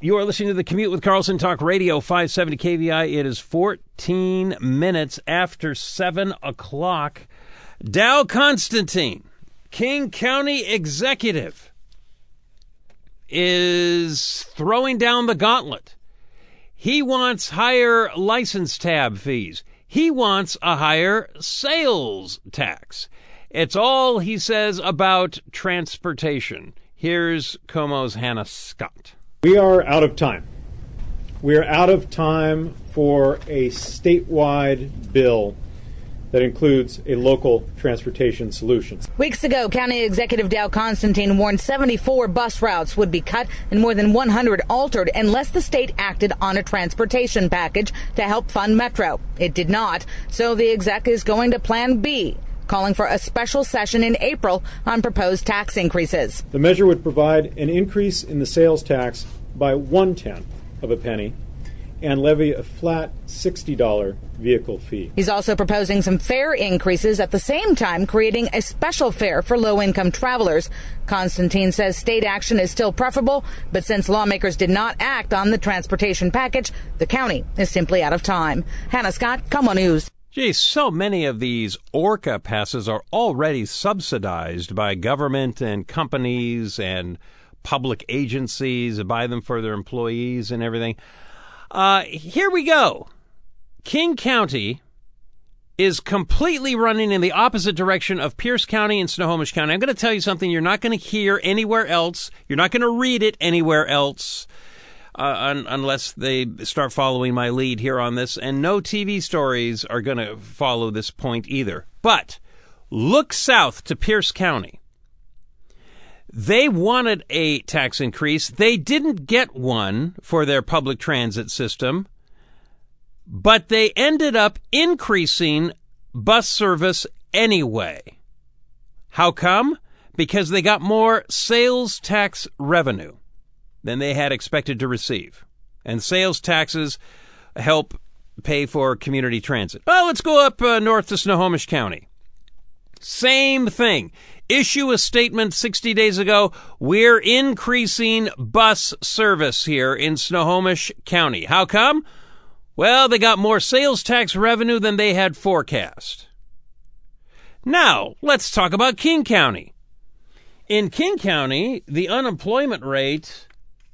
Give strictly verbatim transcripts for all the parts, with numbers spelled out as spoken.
You are listening to The Commute with Carlson, Talk Radio, five seventy K V I. It is fourteen minutes after seven o'clock. Dow Constantine, King County executive, is throwing down the gauntlet. He wants higher license tab fees. He wants a higher sales tax. It's all, he says, about transportation. Here's KOMO's Hannah Scott. We are out of time. We are out of time for a statewide bill that includes a local transportation solution. Weeks ago, County Executive Dow Constantine warned seventy-four bus routes would be cut and more than one hundred altered unless the state acted on a transportation package to help fund Metro. It did not, so the exec is going to Plan B, calling for a special session in April on proposed tax increases. The measure would provide an increase in the sales tax by one-tenth of a penny and levy a flat sixty dollars vehicle fee. He's also proposing some fare increases at the same time creating a special fare for low-income travelers. Constantine says state action is still preferable, but since lawmakers did not act on the transportation package, the county is simply out of time. Hannah Scott, KOMO News. Gee, so many of these ORCA passes are already subsidized by government and companies and public agencies, buy them for their employees and everything. Uh, here we go. King County is completely running in the opposite direction of Pierce County and Snohomish County. I'm going to tell you something you're not going to hear anywhere else. You're not going to read it anywhere else uh, un- unless they start following my lead here on this. And no T V stories are going to follow this point either. But look south to Pierce County. They wanted a tax increase. They didn't get one for their public transit system, but they ended up increasing bus service anyway. How come? Because they got more sales tax revenue than they had expected to receive. And sales taxes help pay for community transit. Well, let's go up uh, north to Snohomish County. Same thing. Issue a statement sixty days ago. We're increasing bus service here in Snohomish County. How come? Well, they got more sales tax revenue than they had forecast. Now, let's talk about King County. In King County, the unemployment rate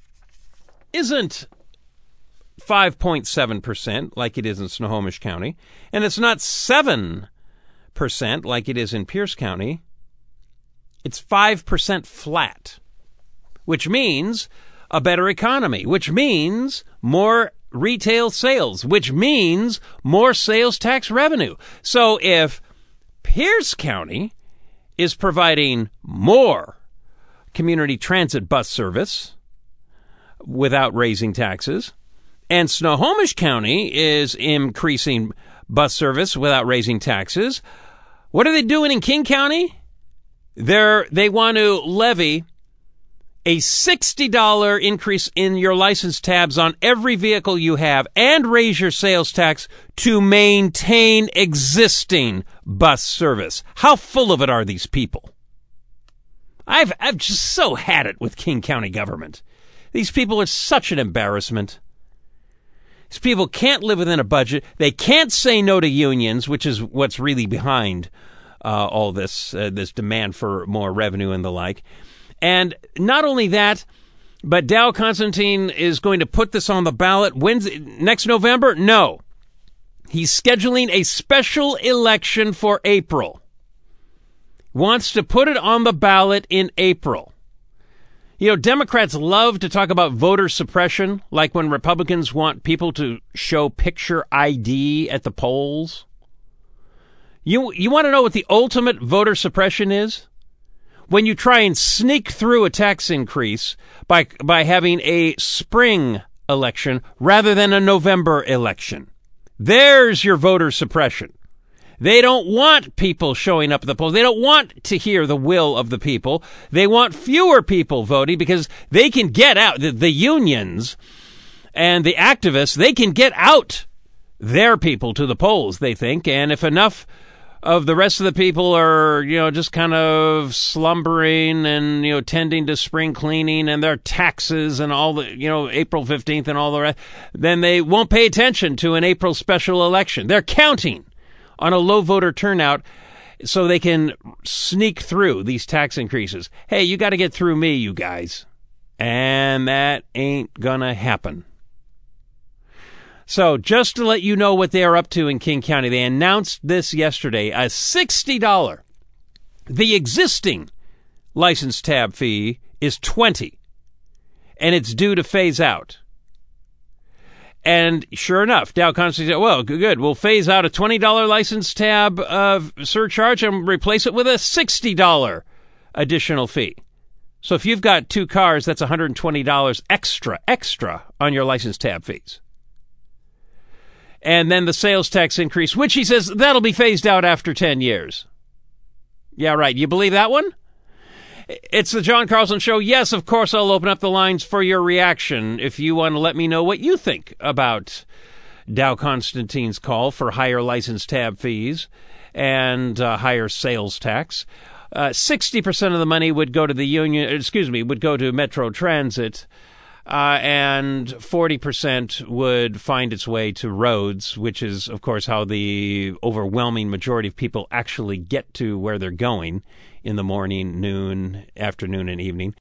isn't five point seven percent like it is in Snohomish County, and it's not seven percent like it is in Pierce County. It's five percent flat, which means a better economy, which means more retail sales, which means more sales tax revenue. So if Pierce County is providing more community transit bus service without raising taxes, and Snohomish County is increasing bus service without raising taxes, what are they doing in King County? They're, they want to levy a sixty dollars increase in your license tabs on every vehicle you have and raise your sales tax to maintain existing bus service. How full of it are these people? I've, I've just so had it with King County government. These people are such an embarrassment. These people can't live within a budget. They can't say no to unions, which is what's really behind Uh, all this, uh, this demand for more revenue and the like. And not only that, but Dow Constantine is going to put this on the ballot Wednesday, next November? No. He's scheduling a special election for April. Wants to put it on the ballot in April. You know, Democrats love to talk about voter suppression, like when Republicans want people to show picture I D at the polls. You you want to know what the ultimate voter suppression is? When you try and sneak through a tax increase by by having a spring election rather than a November election. There's your voter suppression. They don't want people showing up at the polls. They don't want to hear the will of the people. They want fewer people voting because they can get out. The, the unions and the activists, they can get out their people to the polls, they think. And if enough of the rest of the people are, you know, just kind of slumbering and, you know, tending to spring cleaning and their taxes and all the, you know, April fifteenth and all the rest, then they won't pay attention to an April special election. They're counting on a low voter turnout so they can sneak through these tax increases. Hey, you got to get through me, you guys. And that ain't gonna happen. So just to let you know what they are up to in King County, they announced this yesterday, a sixty dollars. The existing license tab fee is twenty dollars, and it's due to phase out. And sure enough, Dow Constantine said, well, good, we'll phase out a twenty dollars license tab of surcharge and replace it with a sixty dollars additional fee. So if you've got two cars, that's one hundred twenty dollars extra, extra on your license tab fees. And then the sales tax increase, which he says that'll be phased out after ten years. Yeah, right. You believe that one? It's the John Carlson Show. Yes, of course, I'll open up the lines for your reaction if you want to let me know what you think about Dow Constantine's call for higher license tab fees and uh, higher sales tax. Uh, sixty percent of the money would go to the union, excuse me, would go to Metro Transit. Uh, and forty percent would find its way to roads, which is, of course, how the overwhelming majority of people actually get to where they're going in the morning, noon, afternoon, and evening.